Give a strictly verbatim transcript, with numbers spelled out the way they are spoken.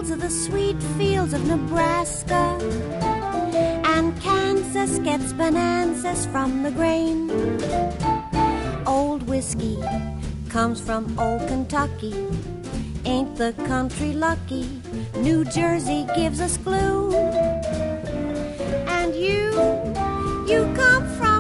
fields, the sweet fields of Nebraska. And Kansas gets bonanzas from the grain. Old whiskey comes from old Kentucky. Ain't the country lucky? New Jersey gives us glue. And you, you come from